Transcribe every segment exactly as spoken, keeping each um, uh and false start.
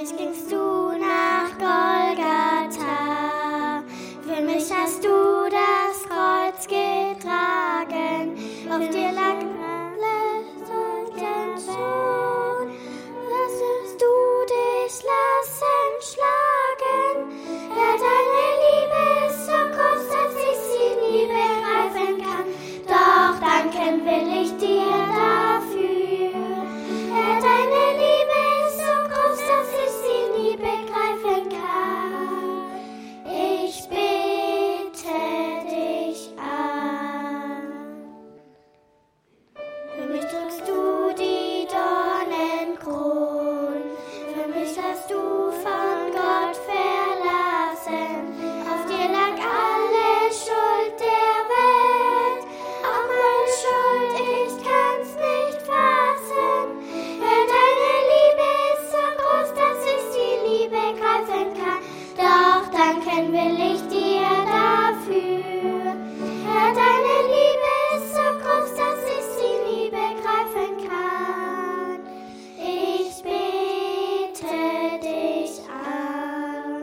mich gingst du nach Golgatha. Für mich hast du das Kreuz getragen. Auf dir lag alles und schon. Lassest du dich lassen schlagen. Ja, deine Liebe ist so groß, dass ich sie nie begreifen kann. Doch danken will ich dir dafür. Ja, deine Liebe ist so groß, dass ich sie nie begreifen kann. Ich bete dich an. Für mich drückst du die Dornenkron. Für mich hast du von Gott verlassen. Auf dir lag alle Schuld der Welt. Auch meine Schuld, ich kann's nicht fassen. Ja, deine Liebe ist so groß, dass ich sie nie begreifen kann. Doch danken will ich dir dafür. Ja, deine Liebe ist so groß, dass ich sie nie begreifen kann. Ich bete dich an.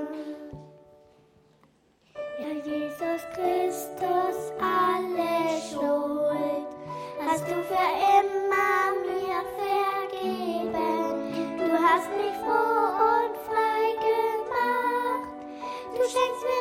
Ja, Jesus Christus, alle Schuld hast du für immer mir vergeben. Du hast mich froh und frei gemacht. Du schenkst mir